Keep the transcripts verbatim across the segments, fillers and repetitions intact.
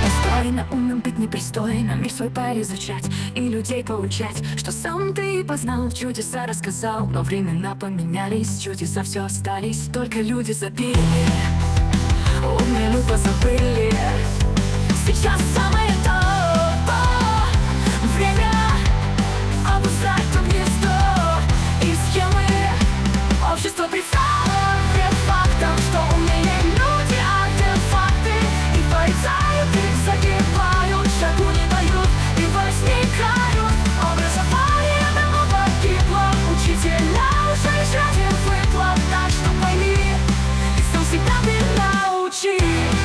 Достойно умным быть непристойно, мир свой поизучать и людей поучать, что сам ты познал, чудеса рассказал. Но времена поменялись, чудеса все остались, только люди забили, умные люди позабыли. Сейчас самое то время обуздать то гнездо и схемы общества представлено пред фактом, что умнее люди артефакты и порицают, их загибают, шагу не дают и возникают. Образование давно погибло, учителя уже жертве выпло. Так что пойми, и сам всегда ты научи.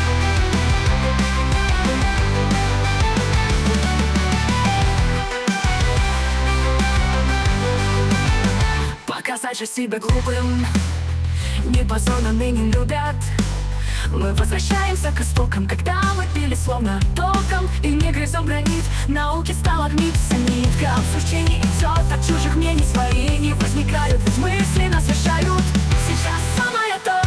Показать же себя глупым не позорно ныне любят. Мы возвращаемся к истокам, когда мы пили словно током и не грызем гранит. Науки сталагмится, нитка обсуждений идет от чужих мнений, свои не возникают, ведь мысли нас решают. Сейчас самое то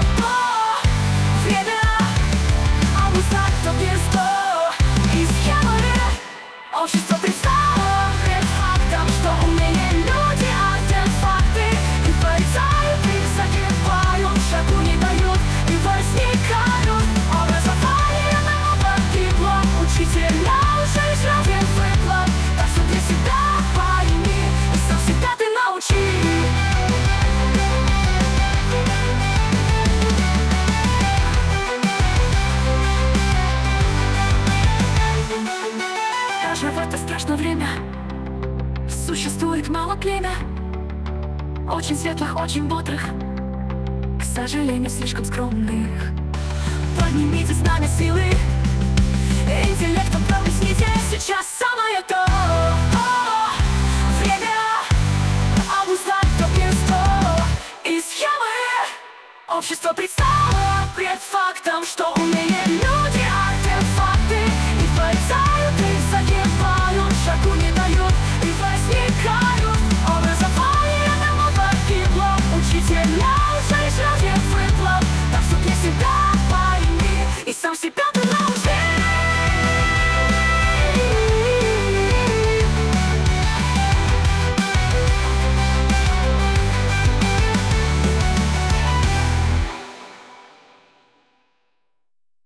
время обуздать то гнездо и схемы общества представлено пред фактом, что умнее люди артефакты и порицают, их загибают, шагу не дают и возникают. Образование давно погибло, учителя уже жертве выпло. Так что для себя пойми, и сам всегда ты научи. Даже в это страшное время существует мало племя, очень светлых, очень бодрых, к сожалению, слишком скромных. Поднимите знамя силы, интеллектом проблесните. Сейчас самое то время обуздать то гнездо и схемы общества представлено пред фактом, что умнее